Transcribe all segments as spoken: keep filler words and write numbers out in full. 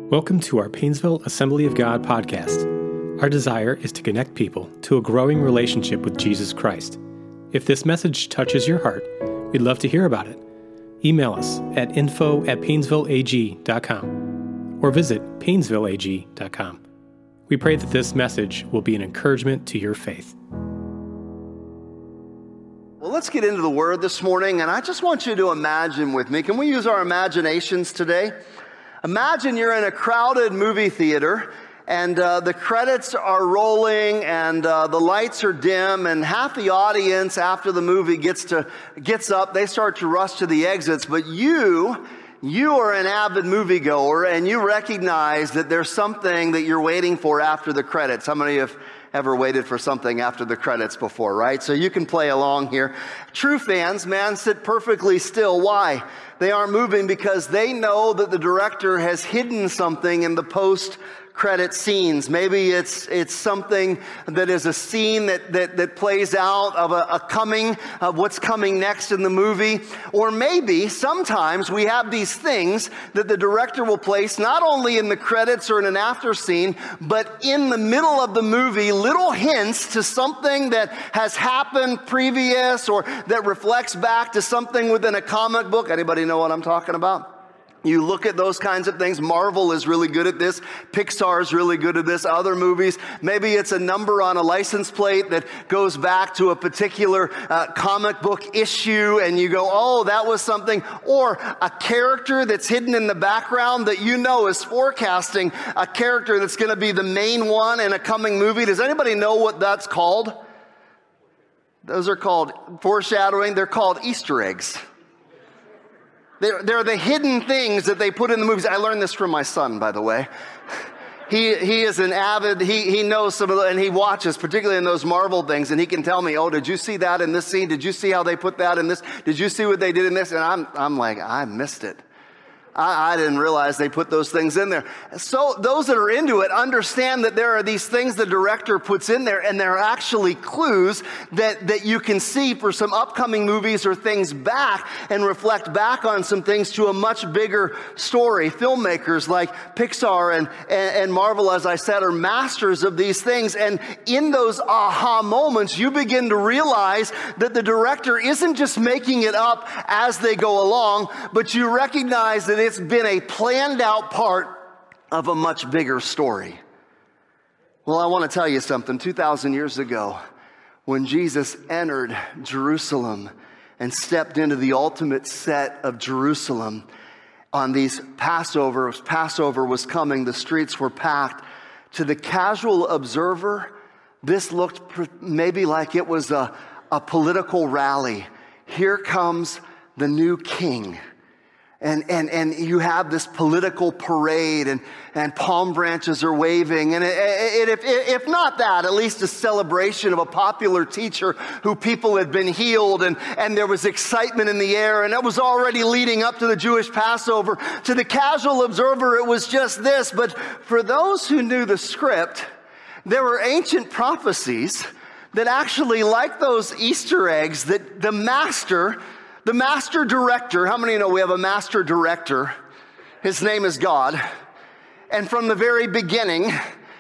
Welcome to our Painesville Assembly of God podcast. Our desire is to connect people to a growing relationship with Jesus Christ. If this message touches your heart, we'd love to hear about it. Email us at info at painesville a g dot com or visit painesville a g dot com. We pray that this message will be an encouragement to your faith. Well, let's get into the Word this morning, and I just want you to imagine with me. Can we use our imaginations today? Imagine you're in a crowded movie theater, and uh, the credits are rolling, and uh, the lights are dim, and half the audience, after the movie gets to gets up, they start to rush to the exits. But you, you are an avid moviegoer, and you recognize that there's something that you're waiting for after the credits. How many have ever waited for something after the credits before, right? So you can play along here. True fans, man, sit perfectly still. Why? They aren't moving because they know that the director has hidden something in the post credit scenes. Maybe it's it's something that is a scene that that, that plays out of a, a coming, of what's coming next in the movie. Or maybe sometimes we have these things that the director will place not only in the credits or in an after scene, but in the middle of the movie, little hints to something that has happened previous or that reflects back to something within a comic book. Anybody know what I'm talking about? You look at those kinds of things. Marvel is really good at this. Pixar is really good at this. Other movies, maybe it's a number on a license plate that goes back to a particular uh, comic book issue, and you go, oh, that was something. Or a character that's hidden in the background that you know is forecasting a character that's going to be the main one in a coming movie. Does anybody know what that's called? Those are called foreshadowing. They're called Easter eggs. They're, they're the hidden things that they put in the movies. I learned this from my son, by the way. He he is an avid, he he knows some of the, and he watches, particularly in those Marvel things, and he can tell me, oh, did you see that in this scene? Did you see how they put that in this? Did you see what they did in this? And I'm I'm like, I missed it. I, I didn't realize they put those things in there. So those that are into it understand that there are these things the director puts in there, and they're actually clues that, that you can see for some upcoming movies or things back and reflect back on some things to a much bigger story. Filmmakers like Pixar and, and, and Marvel, as I said, are masters of these things. And in those aha moments, you begin to realize that the director isn't just making it up as they go along, but you recognize that it's been a planned out part of a much bigger story. Well, I want to tell you something. two thousand years ago, when Jesus entered Jerusalem and stepped into the ultimate set of Jerusalem on these Passover, Passover was coming, the streets were packed. To the casual observer, this looked maybe like it was a, a political rally. Here comes the new king. And, and, and you have this political parade, and, and palm branches are waving. And it, it, if, if not that, at least a celebration of a popular teacher who people had been healed, and, and there was excitement in the air, and it was already leading up to the Jewish Passover. To the casual observer, it was just this. But for those who knew the script, there were ancient prophecies that actually, like those Easter eggs, that the master The master director, how many know we have a master director? His name is God. And from the very beginning,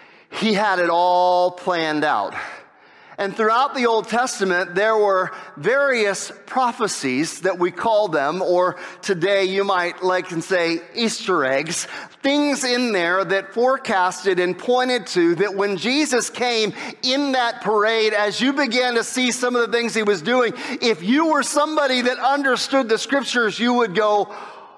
he had it all planned out. And throughout the Old Testament, there were various prophecies that we call them, or today you might like and say Easter eggs, things in there that forecasted and pointed to that when Jesus came in that parade, as you began to see some of the things he was doing, if you were somebody that understood the scriptures, you would go,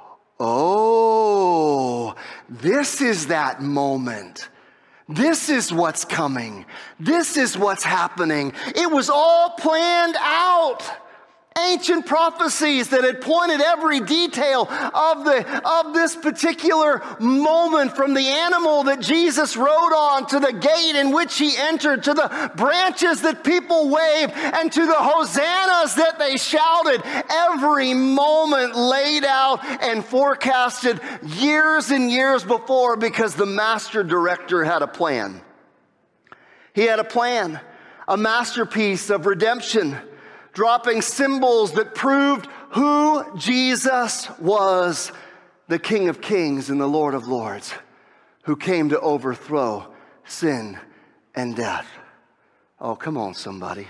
oh, this is that moment. This is what's coming. This is what's happening. It was all planned out. Ancient prophecies that had pointed every detail of the of this particular moment, from the animal that Jesus rode on, to the gate in which he entered, to the branches that people waved, and to the hosannas that they shouted. Every moment laid out and forecasted years and years before, because the master director had a plan. He had a plan, a masterpiece of redemption, dropping symbols that proved who Jesus was, the King of Kings and the Lord of Lords. who came to overthrow sin and death. Oh, come on, somebody.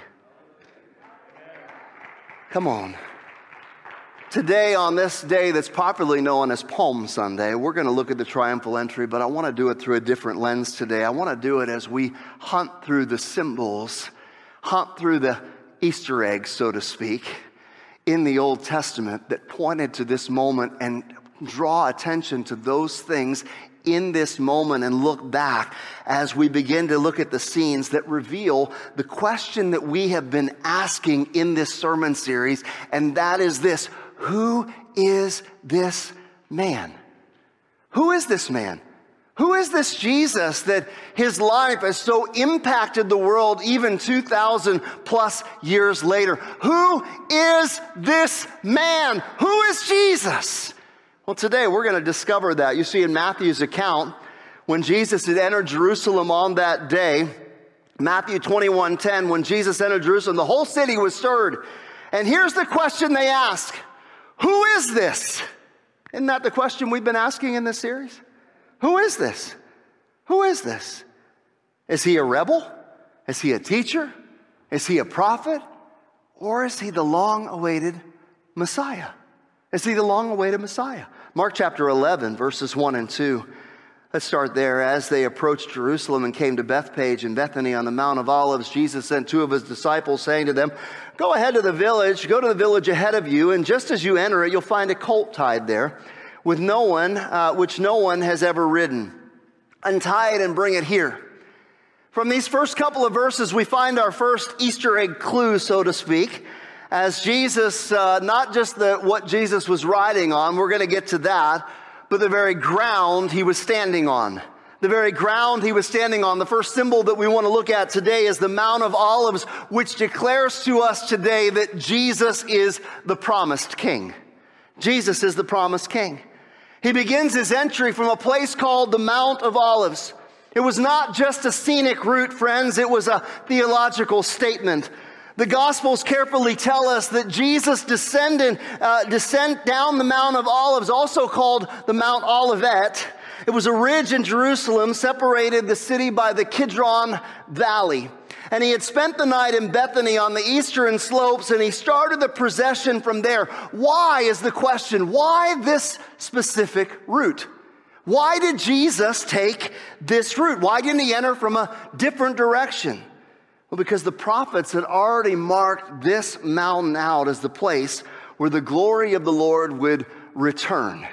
Come on. Today, on this day that's popularly known as Palm Sunday, we're going to look at the triumphal entry, but I want to do it through a different lens today. I want to do it as we hunt through the symbols, hunt through the Easter eggs, so to speak, in the Old Testament that pointed to this moment, and draw attention to those things in this moment and look back as we begin to look at the scenes that reveal the question that we have been asking in this sermon series, and that is this: who is this man? Who is this man? Who is this Jesus that his life has so impacted the world even two thousand plus years later? Who is this man? Who is Jesus? Well, today we're going to discover that. You see, in Matthew's account, when Jesus had entered Jerusalem on that day, Matthew twenty-one ten, when Jesus entered Jerusalem, the whole city was stirred. And here's the question they ask: who is this? Isn't that the question we've been asking in this series? Who is this? Who is this? Is he a rebel? Is he a teacher? Is he a prophet? Or is he the long-awaited Messiah? Is he the long-awaited Messiah? Mark chapter eleven, verses one and two. Let's start there. As they approached Jerusalem and came to Bethphage and Bethany on the Mount of Olives, Jesus sent two of his disciples, saying to them, "Go ahead to the village, go to the village ahead of you, and just as you enter it, you'll find a colt tied there, with no one, uh, which no one has ever ridden. Untie it and bring it here." From these first couple of verses, we find our first Easter egg clue, so to speak, as Jesus, uh, not just the, what Jesus was riding on, we're going to get to that, but the very ground he was standing on. The very ground he was standing on. The first symbol that we want to look at today is the Mount of Olives, which declares to us today that Jesus is the promised king. Jesus is the promised king. He begins his entry from a place called the Mount of Olives. It was not just a scenic route, friends. It was a theological statement. The Gospels carefully tell us that Jesus descended, uh, descent down the Mount of Olives, also called the Mount Olivet. It was a ridge in Jerusalem, separated the city by the Kidron Valley. And he had spent the night in Bethany on the eastern slopes, and he started the procession from there. Why is the question? Why this specific route? Why did Jesus take this route? Why didn't he enter from a different direction? Well, because the prophets had already marked this mountain out as the place where the glory of the Lord would return.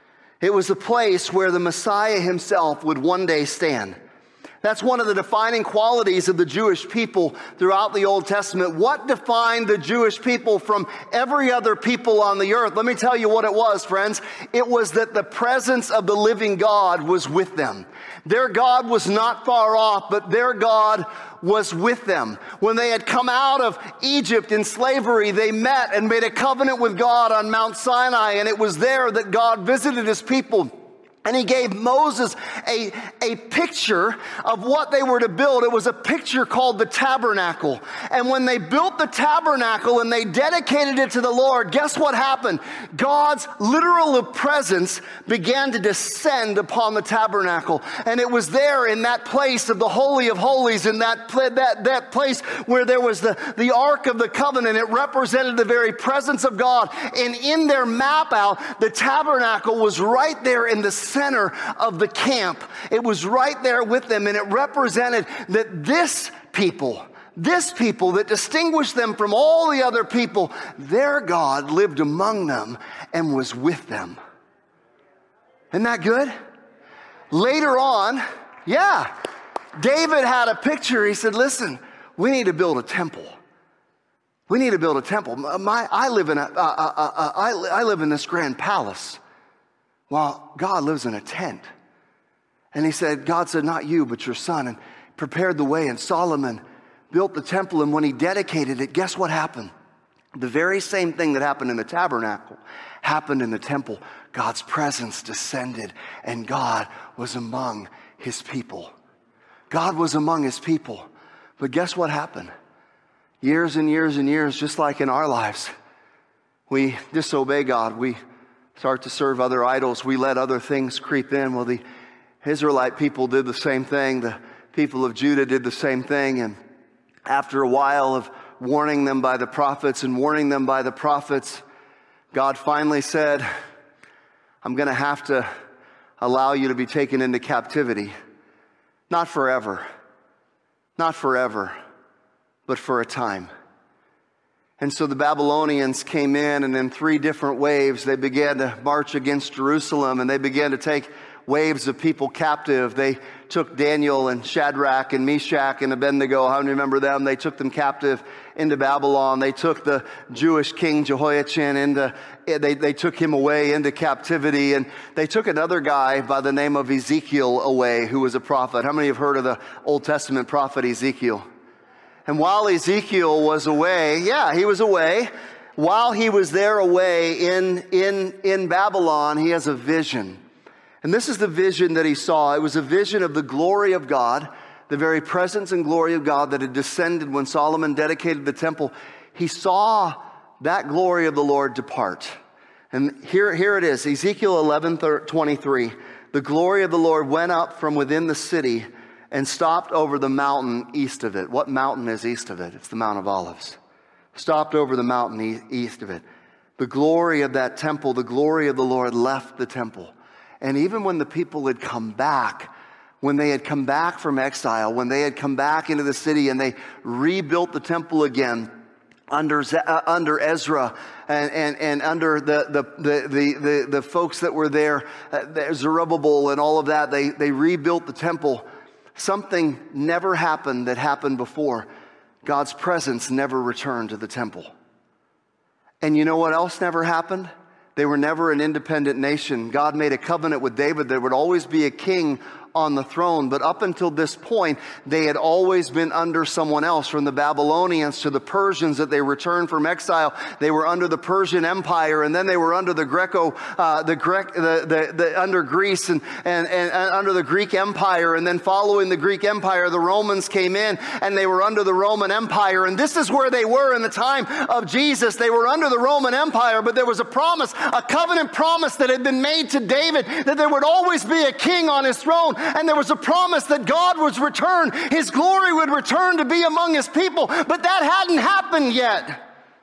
It was the place where the Messiah himself would one day stand. That's one of the defining qualities of the Jewish people throughout the Old Testament. What defined the Jewish people from every other people on the earth? Let me tell you what it was, friends. It was that the presence of the living God was with them. Their God was not far off, but their God was with them. When they had come out of Egypt in slavery, they met and made a covenant with God on Mount Sinai, and it was there that God visited his people. And he gave Moses a, a picture of what they were to build. It was a picture called the tabernacle. And when they built the tabernacle and they dedicated it to the Lord, guess what happened? God's literal presence began to descend upon the tabernacle. And it was there in that place of the Holy of Holies, in that, that, that place where there was the, the Ark of the Covenant. It represented the very presence of God. And in their map out, the tabernacle was right there in the center of the camp. It was right there with them, and it represented that this people, this people that distinguished them from all the other people, their God lived among them and was with them. Isn't that good? Later on, yeah, David had a picture. He said, listen, we need to build a temple. We need to build a temple. My, I live in a, uh, uh, uh, I, I live in this grand palace. Well, God lives in a tent. And he said, God said, not you, but your son, and prepared the way. And Solomon built the temple, and when he dedicated it, guess what happened? The very same thing that happened in the tabernacle happened in the temple. God's presence descended, and God was among his people. God was among his people. But guess what happened? Years and years and years, just like in our lives, we disobey God. We start to serve other idols. We let other things creep in. Well, the Israelite people did the same thing. The people of Judah did the same thing. And after a while of warning them by the prophets and warning them by the prophets, God finally said, I'm going to have to allow you to be taken into captivity. Not forever. Not forever, but for a time. And so the Babylonians came in, and in three different waves, they began to march against Jerusalem, and they began to take waves of people captive. They took Daniel and Shadrach and Meshach and Abednego. How many remember them? They took them captive into Babylon. They took the Jewish king Jehoiachin into, they, they took him away into captivity. And they took another guy by the name of Ezekiel away, who was a prophet. How many have heard of the Old Testament prophet Ezekiel? And while Ezekiel was away, yeah, he was away. While he was there away in, in, in Babylon, he has a vision. And this is the vision that he saw. It was a vision of the glory of God, the very presence and glory of God that had descended when Solomon dedicated the temple. He saw that glory of the Lord depart. And here, here it is, Ezekiel eleven twenty-three. The glory of the Lord went up from within the city and stopped over the mountain east of it. What mountain is east of it? It's the Mount of Olives. Stopped over the mountain east of it. The glory of that temple, the glory of the Lord left the temple. And even when the people had come back, when they had come back from exile, when they had come back into the city and they rebuilt the temple again under uh, under Ezra and, and, and under the the, the, the, the, the folks that were there, uh, Zerubbabel and all of that, they, they rebuilt the temple. Something never happened that happened before. God's presence never returned to the temple. And you know what else never happened? They were never an independent nation. God made a covenant with David. There would always be a king on the throne. But up until this point, they had always been under someone else. From the Babylonians to the Persians that they returned from exile, they were under the Persian Empire, and then they were under the Greco, uh, the Grec, the, the, the under Greece and, and, and, and under the Greek Empire. And then following the Greek Empire, the Romans came in, and they were under the Roman Empire. And this is where they were in the time of Jesus. They were under the Roman Empire, but there was a promise, a covenant promise that had been made to David that there would always be a king on his throne. And there was a promise that God would return, his glory would return to be among his people. But that hadn't happened yet.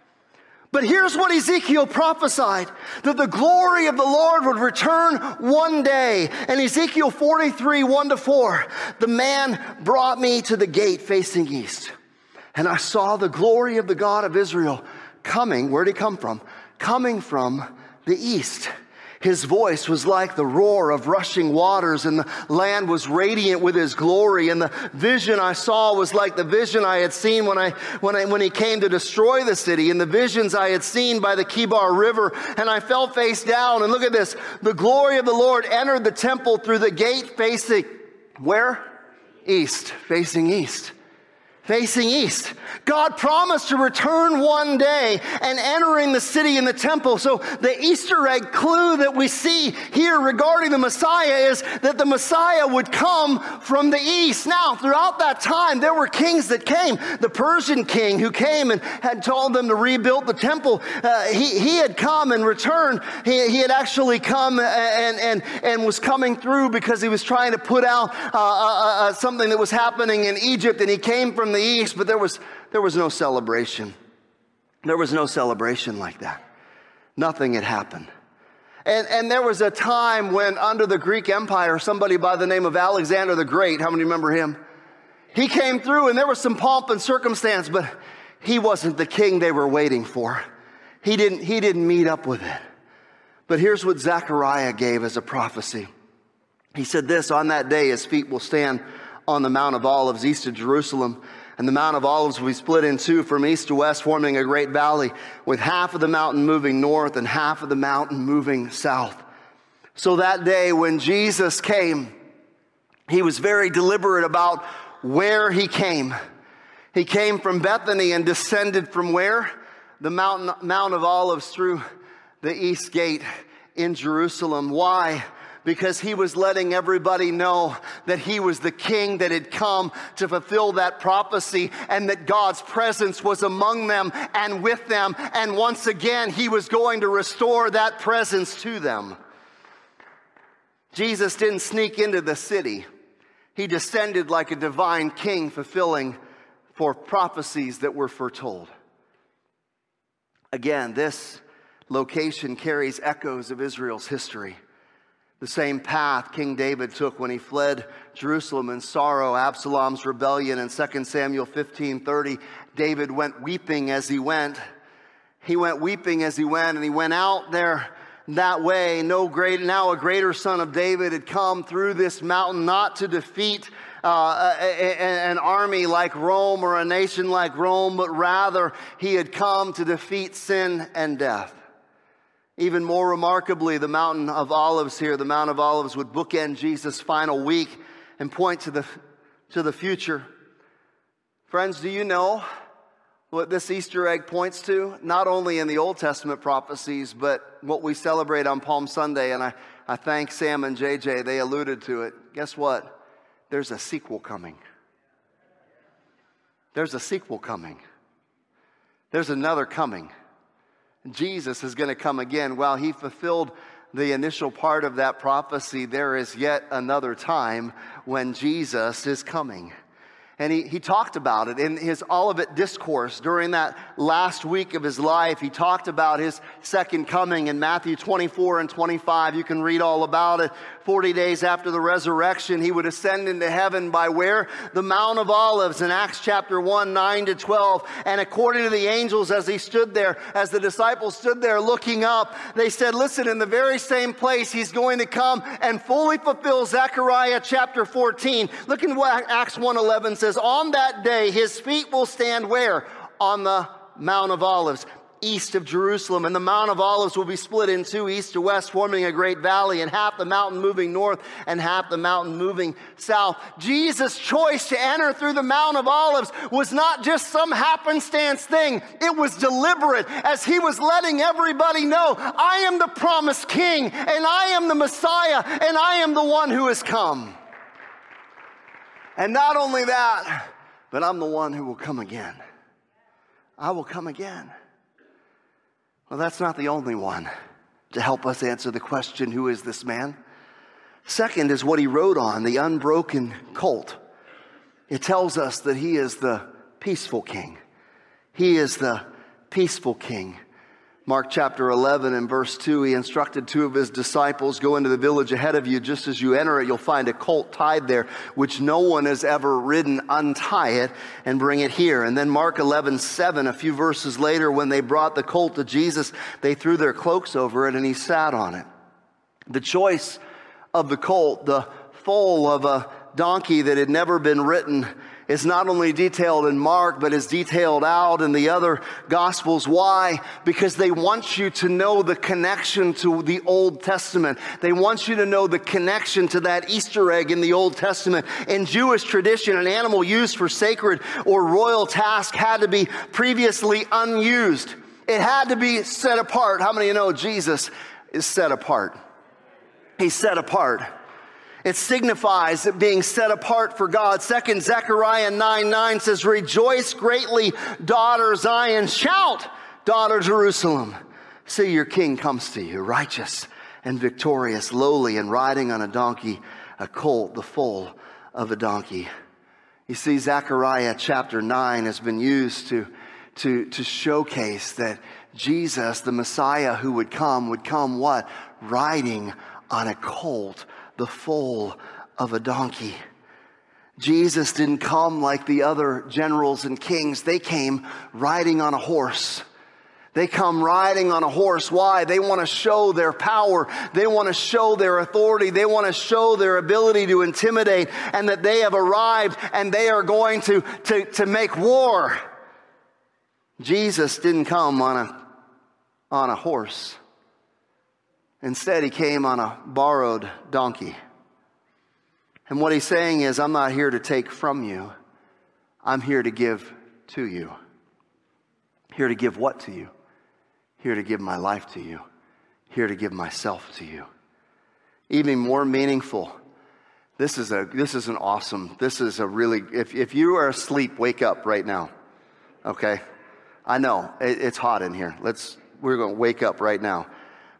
But here's what Ezekiel prophesied, that the glory of the Lord would return one day. And Ezekiel forty-three, one to four, the man brought me to the gate facing east. And I saw the glory of the God of Israel coming. Where'd he come from? Coming from the east. His voice was like the roar of rushing waters, and the land was radiant with his glory. And the vision I saw was like the vision I had seen when I when I when he came to destroy the city, and the visions I had seen by the Kibar River. And I fell face down, and look at this. The glory of the Lord entered the temple through the gate facing where? East, facing east. Facing east. God promised to return one day and entering the city and the temple. So the Easter egg clue that we see here regarding the Messiah is that the Messiah would come from the east. Now, throughout that time, there were kings that came. The Persian king who came and had told them to rebuild the temple, uh, he, he had come and returned. He, he had actually come and, and, and was coming through because he was trying to put out uh, uh, uh, something that was happening in Egypt, and he came from the east, but there was there was no celebration. There was no celebration like that. Nothing had happened. And, and there was a time when under the Greek Empire, somebody by the name of Alexander the Great, how many remember him? He came through and there was some pomp and circumstance, but he wasn't the king they were waiting for. He didn't, he didn't meet up with it. But here's what Zechariah gave as a prophecy. He said this, on that day his feet will stand on the Mount of Olives east of Jerusalem. And the Mount of Olives will be split in two from east to west, forming a great valley, with half of the mountain moving north and half of the mountain moving south. So that day when Jesus came, he was very deliberate about where he came. He came from Bethany and descended from where? The mountain, Mount of Olives through the east gate in Jerusalem. Why? Because he was letting everybody know that he was the king that had come to fulfill that prophecy, and that God's presence was among them and with them. And once again, he was going to restore that presence to them. Jesus didn't sneak into the city. He descended like a divine king, fulfilling for prophecies that were foretold. Again, this location carries echoes of Israel's history. The same path King David took when he fled Jerusalem in sorrow, Absalom's rebellion. In Second Samuel fifteen thirty, David went weeping as he went. He went weeping as he went, and he went out there that way. No great, now a greater son of David had come through this mountain, not to defeat uh, a, a, an army like Rome or a nation like Rome, but rather he had come to defeat sin and death. Even more remarkably, the Mountain of Olives here, the Mount of Olives would bookend Jesus' final week and point to the, to the future. Friends, do you know what this Easter egg points to? Not only in the Old Testament prophecies, but what we celebrate on Palm Sunday. And I, I thank Sam and J J, they alluded to it. Guess what? There's a sequel coming. There's a sequel coming. There's another coming. Jesus is going to come again. While he fulfilled the initial part of that prophecy, there is yet another time when Jesus is coming. And he, he talked about it in his Olivet Discourse during that last week of his life. He talked about his second coming in Matthew twenty-four and twenty-five. You can read all about it. Forty days after the resurrection, he would ascend into heaven by where? The Mount of Olives in Acts chapter one, nine to twelve. And according to the angels, as he stood there, as the disciples stood there looking up, they said, listen, in the very same place he's going to come and fully fulfill Zechariah chapter fourteen. Look at what Acts one eleven says. On that day, his feet will stand where? On the Mount of Olives, east of Jerusalem. And the Mount of Olives will be split in two, east to west, forming a great valley, and half the mountain moving north and half the mountain moving south. Jesus' choice to enter through the Mount of Olives was not just some happenstance thing. It was deliberate, as he was letting everybody know, I am the promised king, and I am the Messiah, and I am the one who has come. And not only that, but I'm the one who will come again. I will come again. Well, that's not the only one to help us answer the question, who is this man? Second is what he rode on, the unbroken colt. It tells us that he is the peaceful king. He is the peaceful king. Mark chapter eleven and verse two, he instructed two of his disciples, go into the village ahead of you. Just as you enter it, you'll find a colt tied there, which no one has ever ridden. Untie it and bring it here. And then Mark eleven seven, a few verses later, when they brought the colt to Jesus, they threw their cloaks over it and he sat on it. The choice of the colt, the foal of a donkey that had never been ridden, is not only detailed in Mark, but is detailed out in the other Gospels. Why? Because they want you to know the connection to the Old Testament. They want you to know the connection to that Easter egg in the Old Testament. In Jewish tradition, an animal used for sacred or royal task had to be previously unused. It had to be set apart. How many of you know Jesus is set apart? He's set apart. It signifies it being set apart for God. Second Zechariah nine nine says, rejoice greatly, daughter Zion. Shout, daughter Jerusalem. See, your king comes to you, righteous and victorious, lowly and riding on a donkey, a colt, the foal of a donkey. You see, Zechariah chapter nine has been used to, to, to showcase that Jesus, the Messiah who would come, would come what? Riding on a colt, the foal of a donkey. Jesus didn't come like the other generals and kings. They came riding on a horse. They come riding on a horse. Why? They want to show their power. They want to show their authority. They want to show their ability to intimidate, and that they have arrived and they are going to, to, to make war. Jesus didn't come on a, on a horse. Instead, he came on a borrowed donkey. And what he's saying is, I'm not here to take from you. I'm here to give to you. Here to give what to you? Here to give my life to you. Here to give myself to you. Even more meaningful, this is a this is an awesome, this is a really, if, if you are asleep, wake up right now. Okay? I know, it, it's hot in here. Let's, we're going to wake up right now.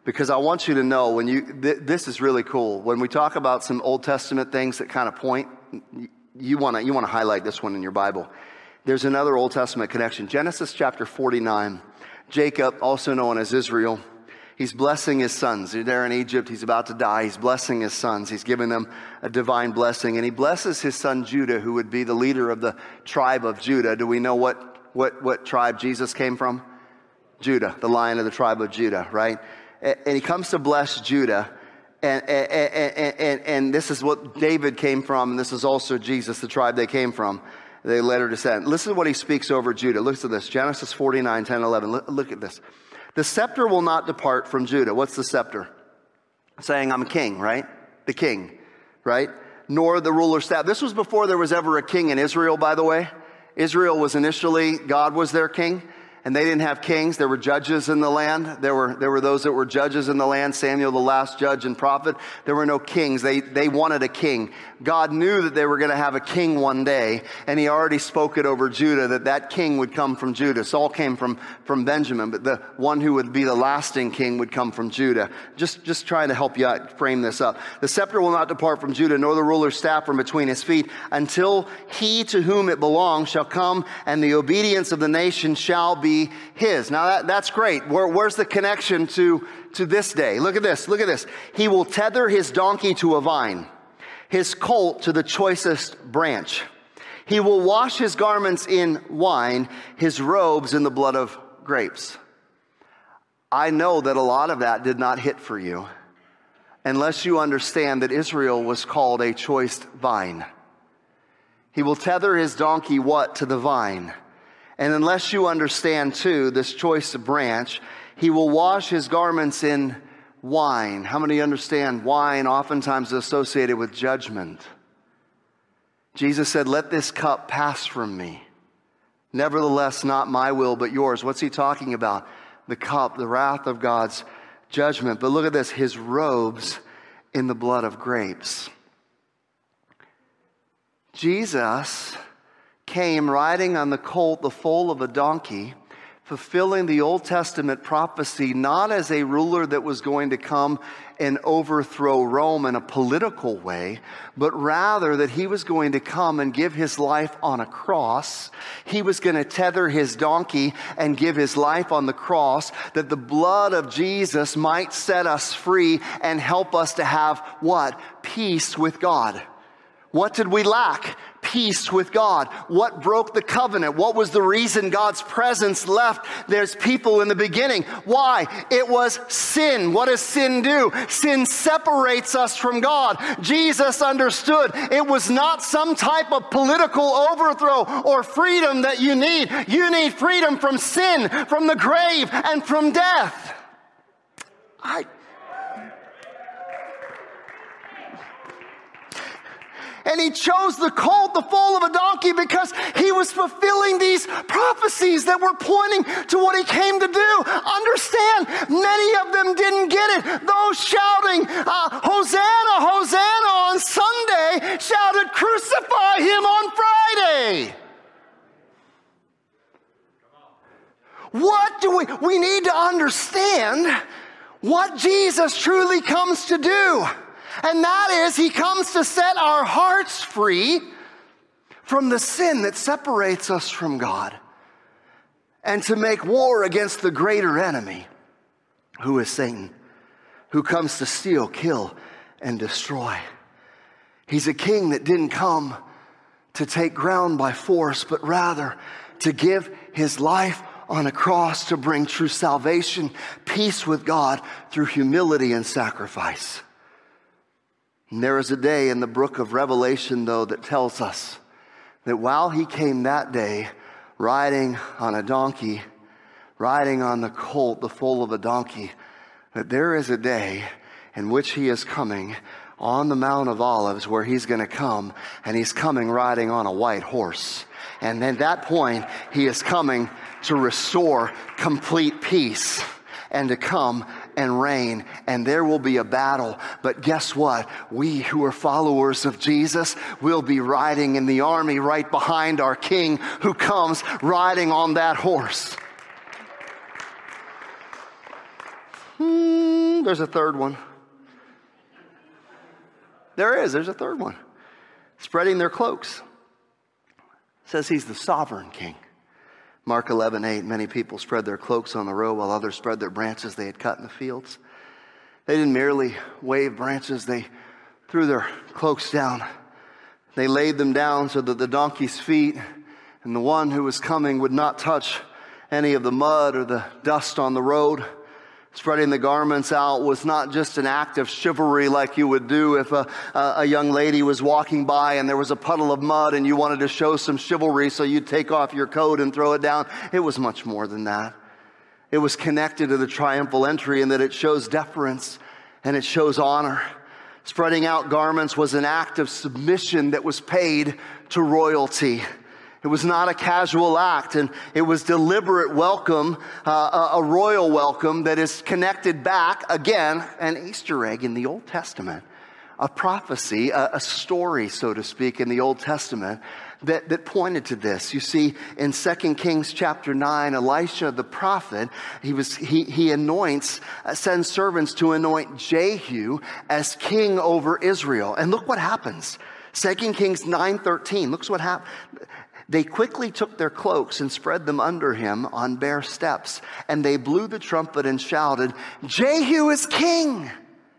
because I want you to know when you, th- this is really cool. When we talk about some Old Testament things that kind of point, you want to you want to highlight this one in your Bible. There's another Old Testament connection. Genesis chapter forty-nine. Jacob, also known as Israel, he's blessing his sons. They're there in Egypt. He's about to die. He's blessing his sons. He's giving them a divine blessing. And he blesses his son Judah, who would be the leader of the tribe of Judah. Do we know what, what, what tribe Jesus came from? Judah, the lion of the tribe of Judah, right? And he comes to bless Judah. And, and, and, and, and this is what David came from. And this is also Jesus, the tribe they came from. They later descend. Listen to what he speaks over Judah. Listen to this. Genesis forty-nine, ten, eleven. Look, look at this. The scepter will not depart from Judah. What's the scepter? Saying I'm king, right? The king, right? Nor the ruler's staff. This was before there was ever a king in Israel, by the way. Israel was initially, God was their king. And they didn't have kings. There were judges in the land. There were, there were those that were judges in the land. Samuel, the last judge and prophet. There were no kings. They, they wanted a king. God knew that they were going to have a king one day. And he already spoke it over Judah that that king would come from Judah. Saul came from, from Benjamin. But the one who would be the lasting king would come from Judah. Just, just trying to help you out, frame this up. The scepter will not depart from Judah, nor the ruler's staff from between his feet, until he to whom it belongs shall come, and the obedience of the nation shall be his. Now that, that's great. Where, where's the connection to, to this day? Look at this. Look at this. He will tether his donkey to a vine, his colt to the choicest branch. He will wash his garments in wine, his robes in the blood of grapes. I know that a lot of that did not hit for you unless you understand that Israel was called a choice vine. He will tether his donkey what? To the vine. And unless you understand, too, this choice branch, he will wash his garments in wine. How many understand wine oftentimes is associated with judgment? Jesus said, let this cup pass from me. Nevertheless, not my will, but yours. What's he talking about? The cup, the wrath of God's judgment. But look at this, his robes in the blood of grapes. Jesus came riding on the colt, the foal of a donkey, fulfilling the Old Testament prophecy, not as a ruler that was going to come and overthrow Rome in a political way, but rather that he was going to come and give his life on a cross. He was going to tether his donkey and give his life on the cross, that the blood of Jesus might set us free and help us to have what? Peace with God. What did we lack? Peace with God. What broke the covenant? What was the reason God's presence left There's people in the beginning? Why? It was sin. What does sin do? Sin separates us from God. Jesus understood it was not some type of political overthrow or freedom that you need. You need freedom from sin, from the grave, and from death. I And he chose the colt, the foal of a donkey, because he was fulfilling these prophecies that were pointing to what he came to do. Understand, many of them didn't get it. Those shouting, uh, Hosanna, Hosanna on Sunday shouted, crucify him on Friday. What do we, we need to understand what Jesus truly comes to do. And that is, he comes to set our hearts free from the sin that separates us from God and to make war against the greater enemy, who is Satan, who comes to steal, kill, and destroy. He's a king that didn't come to take ground by force, but rather to give his life on a cross to bring true salvation, peace with God through humility and sacrifice. And there is a day in the book of Revelation, though, that tells us that while he came that day riding on a donkey, riding on the colt, the foal of a donkey, that there is a day in which he is coming on the Mount of Olives, where he's going to come, and he's coming riding on a white horse. And at that point, he is coming to restore complete peace and to come and reign, and there will be a battle. But guess what? We who are followers of Jesus will be riding in the army right behind our King, who comes riding on that horse. Hmm, there's a third one. There is, there's a third one. Spreading their cloaks. It says he's the sovereign king. Mark eleven eight, many people spread their cloaks on the road while others spread their branches they had cut in the fields. They didn't merely wave branches, they threw their cloaks down. They laid them down so that the donkey's feet and the one who was coming would not touch any of the mud or the dust on the road. Spreading the garments out was not just an act of chivalry like you would do if a, a young lady was walking by and there was a puddle of mud and you wanted to show some chivalry, so you'd take off your coat and throw it down. It was much more than that. It was connected to the triumphal entry in that it shows deference and it shows honor. Spreading out garments was an act of submission that was paid to royalty. It was not a casual act, and it was deliberate welcome, uh, a, a royal welcome that is connected back, again, an Easter egg in the Old Testament, a prophecy, a, a story, so to speak, in the Old Testament that, that pointed to this. You see, in Second Kings chapter nine, Elisha the prophet, he was he, he anoints, uh, sends servants to anoint Jehu as king over Israel. And look what happens. Second Kings nine thirteen, look what happened. They quickly took their cloaks and spread them under him on bare steps, and they blew the trumpet and shouted, "Jehu is king!"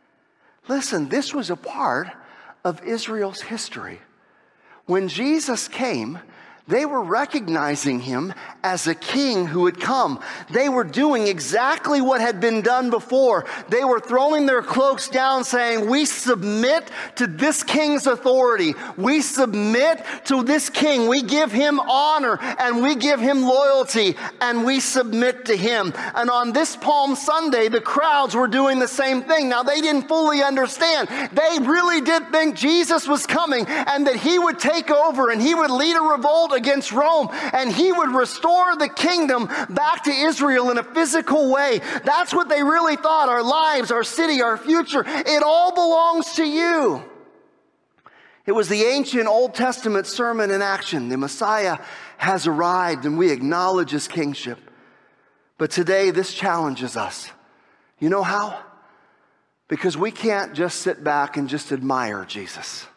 Listen, this was a part of Israel's history. When Jesus came, they were recognizing him as a king who had come. They were doing exactly what had been done before. They were throwing their cloaks down saying, we submit to this king's authority. We submit to this king. We give him honor and we give him loyalty and we submit to him. And on this Palm Sunday, the crowds were doing the same thing. Now, they didn't fully understand. They really did think Jesus was coming and that he would take over and he would lead a revolt against Rome, and he would restore the kingdom back to Israel in a physical way. That's what they really thought. Our lives, our city, our future, it all belongs to you. It was the ancient Old Testament sermon in action. The Messiah has arrived, and we acknowledge his kingship. But today, this challenges us. You know how? Because we can't just sit back and just admire Jesus.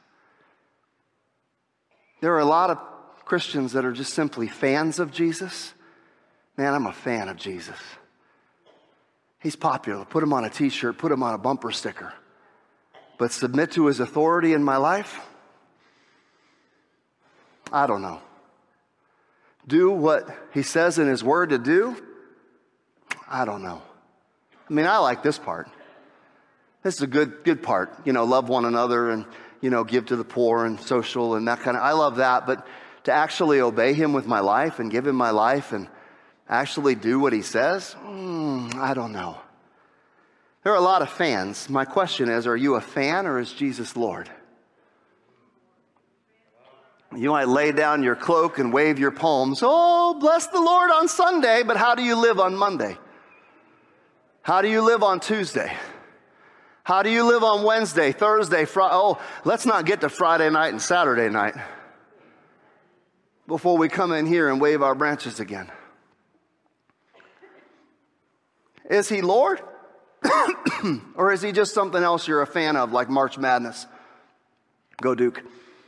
There are a lot of Christians that are just simply fans of Jesus. Man, I'm a fan of Jesus. He's popular. Put him on a t-shirt, put him on a bumper sticker. But submit to his authority in my life? I don't know. Do what he says in his word to do? I don't know. I mean, I like this part. This is a good, good part. You know, love one another and, you know, give to the poor and social and that kind of, I love that. But to actually obey him with my life and give him my life and actually do what he says, mm, I don't know. There are a lot of fans. My question is, are you a fan or is Jesus Lord? You might lay down your cloak and wave your palms. Oh, bless the Lord on Sunday, but how do you live on Monday? How do you live on Tuesday? How do you live on Wednesday, Thursday, Friday? Oh, let's not get to Friday night and Saturday night before we come in here and wave our branches again. Is he Lord? Or is he just something else you're a fan of, like March Madness? Go Duke.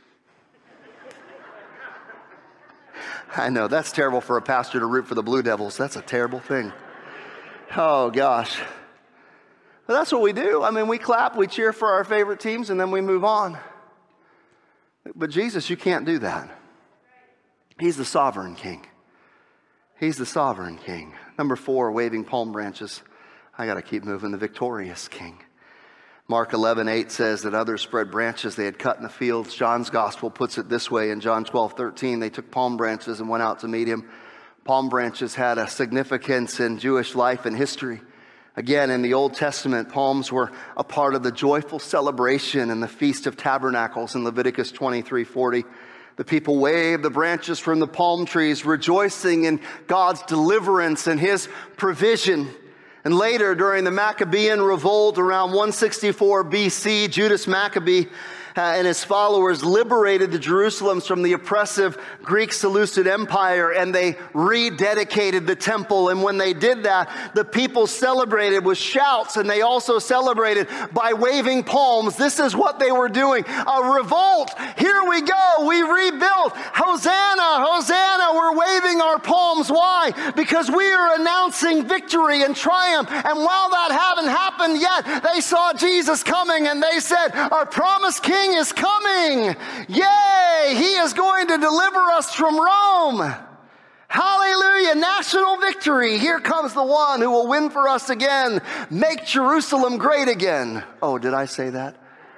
I know, that's terrible for a pastor to root for the Blue Devils. That's a terrible thing. Oh, gosh. But that's what we do. I mean, we clap, we cheer for our favorite teams, and then we move on. But Jesus, you can't do that. He's the sovereign king. He's the sovereign king. Number four, waving palm branches. I got to keep moving. The victorious king. Mark eleven eight says that others spread branches they had cut in the fields. John's gospel puts it this way in John twelve thirteen. They took palm branches and went out to meet him. Palm branches had a significance in Jewish life and history. Again, in the Old Testament, palms were a part of the joyful celebration in the Feast of Tabernacles in Leviticus twenty-three forty. The people waved the branches from the palm trees, rejoicing in God's deliverance and his provision. And later, during the Maccabean revolt around one sixty-four B C, Judas Maccabee uh, and his followers liberated the Jerusalems from the oppressive Greek Seleucid Empire, and they rededicated the temple. And when they did that, the people celebrated with shouts, and they also celebrated by waving palms. This is what they were doing. A revolt. Here we go. We rebuilt. Hosanna, Hosanna. We're waving our palms. Why? Because we are announcing victory and triumph. And while that hadn't happened yet, they saw Jesus coming, and they said, our promised king is coming. Yay! He is going to deliver us from Rome. Hallelujah, national victory. Here comes the one who will win for us again. Make Jerusalem great again. Oh, did I say that?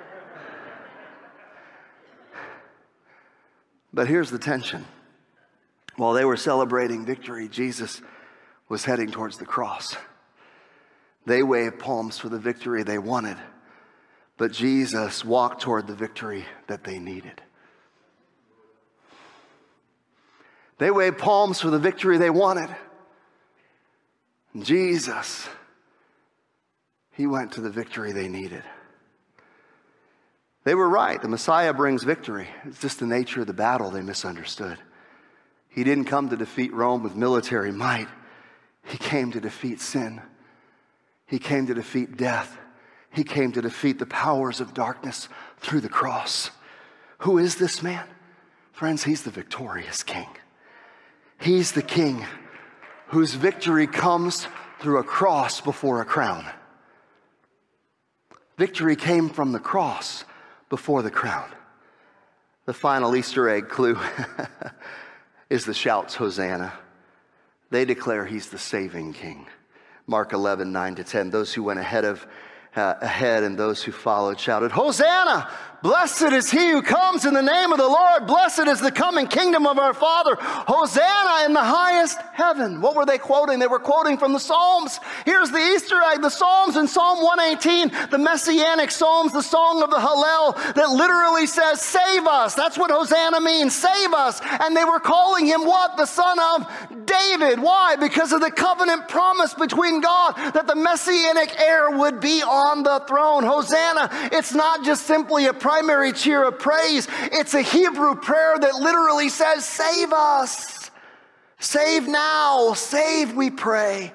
But here's the tension. While they were celebrating victory, Jesus was heading towards the cross. They waved palms for the victory they wanted, but Jesus walked toward the victory that they needed. They waved palms for the victory they wanted. Jesus, he went to the victory they needed. They were right. The Messiah brings victory. It's just the nature of the battle they misunderstood. He didn't come to defeat Rome with military might. He came to defeat sin. He came to defeat death. He came to defeat the powers of darkness through the cross. Who is this man? Friends, he's the victorious king. He's the king whose victory comes through a cross before a crown. Victory came from the cross before the crown. The final Easter egg clue is the shouts, Hosanna. They declare he's the saving king. Mark eleven, nine to ten. Those who went ahead of uh, ahead and those who followed shouted, Hosanna! Blessed is he who comes in the name of the Lord. Blessed is the coming kingdom of our Father. Hosanna in the highest heaven. What were they quoting? They were quoting from the Psalms. Here's the Easter egg. The Psalms in Psalm one eighteen, the Messianic Psalms, the song of the Hallel that literally says, save us. That's what Hosanna means, save us. And they were calling him what? The son of David. Why? Because of the covenant promise between God that the Messianic heir would be on the throne. Hosanna. It's not just simply a primary cheer of praise. It's a Hebrew prayer that literally says, save us. Save now. Save, we pray.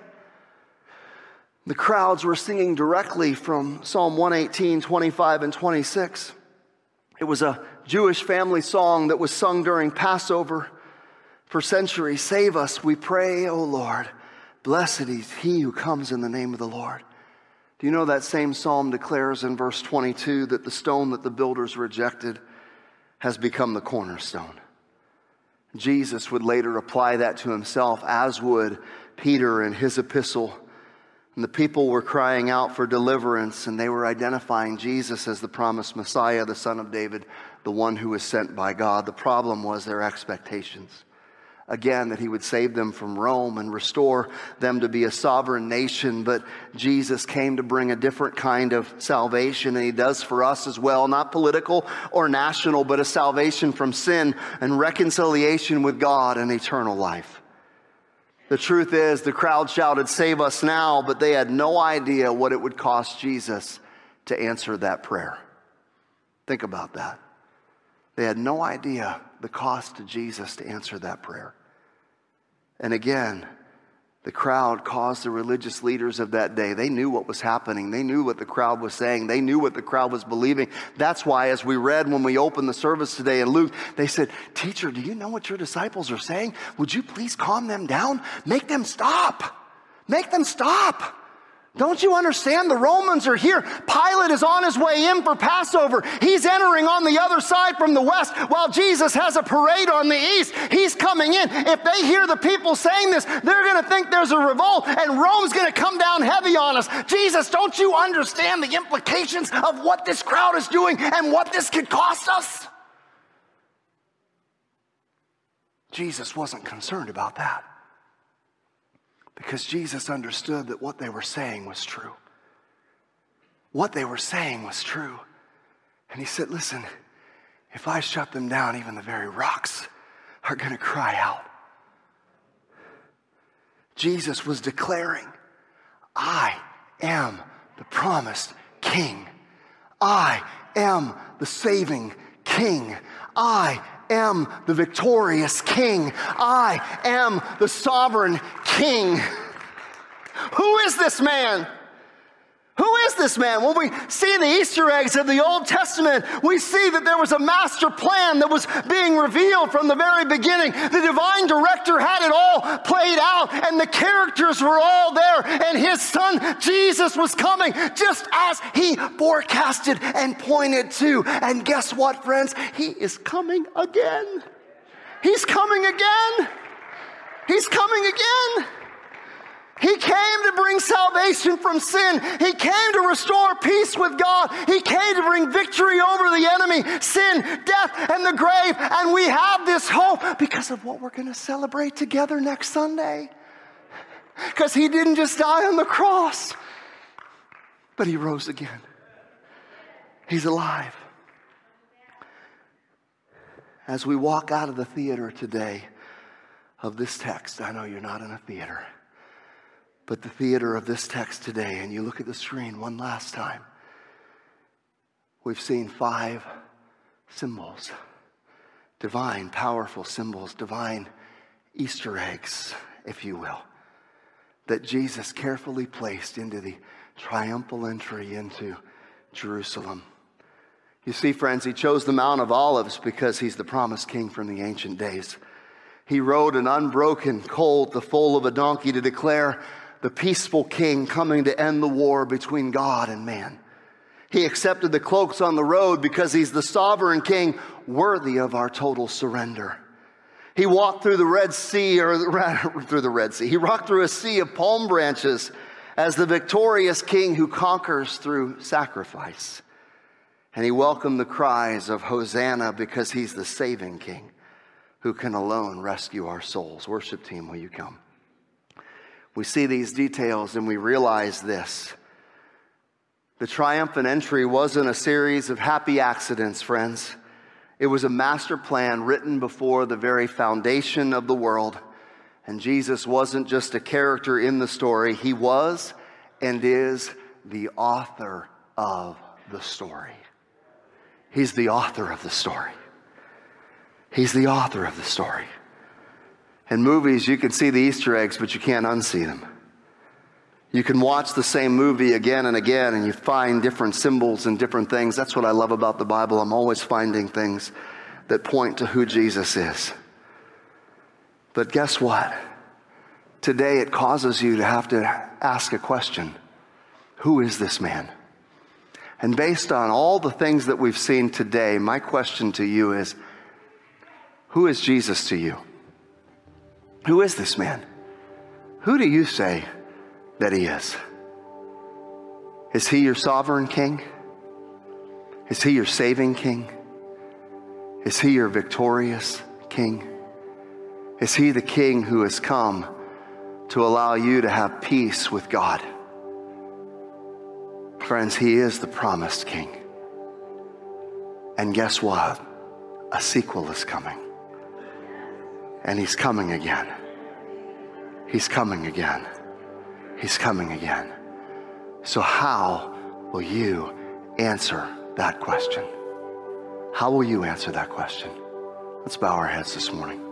The crowds were singing directly from Psalm one eighteen, twenty-five, and twenty-six. It was a Jewish family song that was sung during Passover for centuries. Save us, we pray, O Lord. Blessed is he who comes in the name of the Lord. Do you know that same psalm declares in verse twenty-two that the stone that the builders rejected has become the cornerstone? Jesus would later apply that to himself, as would Peter in his epistle. And the people were crying out for deliverance, and they were identifying Jesus as the promised Messiah, the Son of David, the one who was sent by God. The problem was their expectations. Again, that he would save them from Rome and restore them to be a sovereign nation. But Jesus came to bring a different kind of salvation, and he does for us as well. Not political or national, but a salvation from sin and reconciliation with God and eternal life. The truth is, the crowd shouted, save us now, but they had no idea what it would cost Jesus to answer that prayer. Think about that. They had no idea the cost to Jesus to answer that prayer. And again, the crowd caused the religious leaders of that day. They knew what was happening. They knew what the crowd was saying. They knew what the crowd was believing. That's why, as we read when we opened the service today in Luke, they said, teacher, do you know what your disciples are saying? Would you please calm them down? Make them stop. Make them stop. Don't you understand? The Romans are here. Pilate is on his way in for Passover. He's entering on the other side from the west while Jesus has a parade on the east. He's coming in. If they hear the people saying this, they're going to think there's a revolt and Rome's going to come down heavy on us. Jesus, don't you understand the implications of what this crowd is doing and what this could cost us? Jesus wasn't concerned about that. Because Jesus understood that what they were saying was true. What they were saying was true. And he said, listen, if I shut them down, even the very rocks are going to cry out. Jesus was declaring, I am the promised king. I am the saving King. I am the victorious King. I am the sovereign King. Who is this man? Who is this man? When we see the Easter eggs of the Old Testament, we see that there was a master plan that was being revealed from the very beginning. The divine director had it all played out, and the characters were all there, and his son Jesus was coming just as he forecasted and pointed to. And guess what, friends? He is coming again. He's coming again. He's coming again. He came to bring salvation from sin. He came to restore peace with God. He came to bring victory over the enemy, sin, death, and the grave. And we have this hope because of what we're going to celebrate together next Sunday. Because he didn't just die on the cross, but he rose again. He's alive. As we walk out of the theater today of this text, I know you're not in a theater, but the theater of this text today, and you look at the screen one last time, we've seen five symbols, divine, powerful symbols, divine Easter eggs, if you will, that Jesus carefully placed into the triumphal entry into Jerusalem. You see, friends, he chose the Mount of Olives because he's the promised king from the ancient days. He rode an unbroken colt, the foal of a donkey, to declare the peaceful king coming to end the war between God and man. He accepted the cloaks on the road because he's the sovereign king worthy of our total surrender. He walked through the Red Sea, or through the Red Sea. He walked through a sea of palm branches as the victorious king who conquers through sacrifice. And he welcomed the cries of Hosanna because he's the saving king who can alone rescue our souls. Worship team, will you come? We see these details and we realize this. The triumphant entry wasn't a series of happy accidents, friends. It was a master plan written before the very foundation of the world. And Jesus wasn't just a character in the story. He was and is the author of the story. He's the author of the story. He's the author of the story. In movies, you can see the Easter eggs, but you can't unsee them. You can watch the same movie again and again, and you find different symbols and different things. That's what I love about the Bible. I'm always finding things that point to who Jesus is. But guess what? Today, it causes you to have to ask a question. Who is this man? And based on all the things that we've seen today, my question to you is, who is Jesus to you? Who is this man? Who do you say that he is? Is he your sovereign king? Is he your saving king? Is he your victorious king? Is he the king who has come to allow you to have peace with God? Friends, he is the promised king. And guess what? A sequel is coming. And he's coming again. He's coming again. He's coming again. So how will you answer that question? How will you answer that question? Let's bow our heads this morning.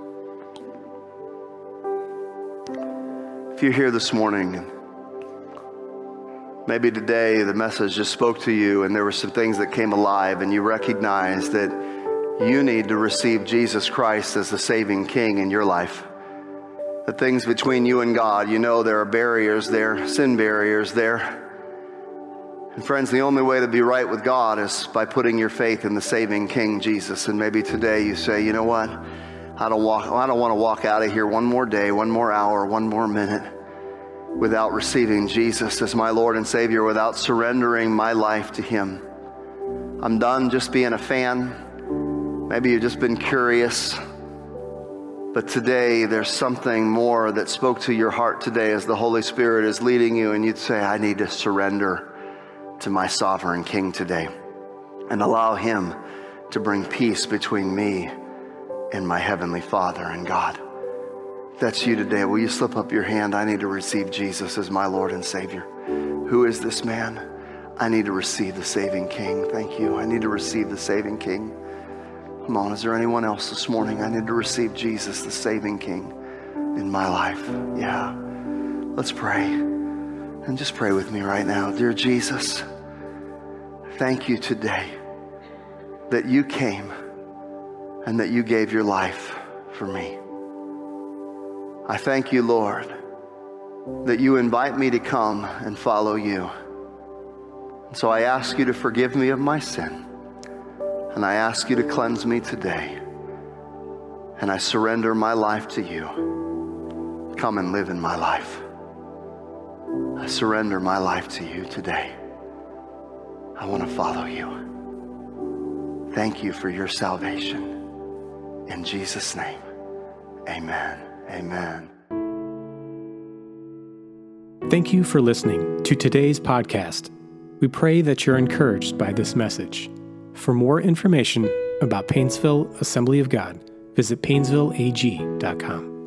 If you're here this morning, and maybe today the message just spoke to you and there were some things that came alive and you recognize that you need to receive Jesus Christ as the saving king in your life. The things between you and God, you know there are barriers there, sin barriers there. And friends, the only way to be right with God is by putting your faith in the saving King Jesus. And maybe today you say, you know what? I don't walk, I don't want to walk out of here one more day, one more hour, one more minute without receiving Jesus as my Lord and Savior, without surrendering my life to him. I'm done just being a fan. Maybe you've just been curious, but today there's something more that spoke to your heart today as the Holy Spirit is leading you, and you'd say, I need to surrender to my sovereign King today and allow him to bring peace between me and my Heavenly Father and God. If that's you today, will you slip up your hand? I need to receive Jesus as my Lord and Savior. Who is this man? I need to receive the saving King. Thank you. I need to receive the saving King. Come on, is there anyone else this morning? I need to receive Jesus, the saving King, in my life. Yeah. Let's pray. And just pray with me right now. Dear Jesus, thank you today that you came and that you gave your life for me. I thank you, Lord, that you invite me to come and follow you. And so I ask you to forgive me of my sin. And I ask you to cleanse me today. And I surrender my life to you. Come and live in my life. I surrender my life to you today. I want to follow you. Thank you for your salvation. In Jesus' name, amen. Amen. Thank you for listening to today's podcast. We pray that you're encouraged by this message. For more information about Painesville Assembly of God, visit painesville a g dot com.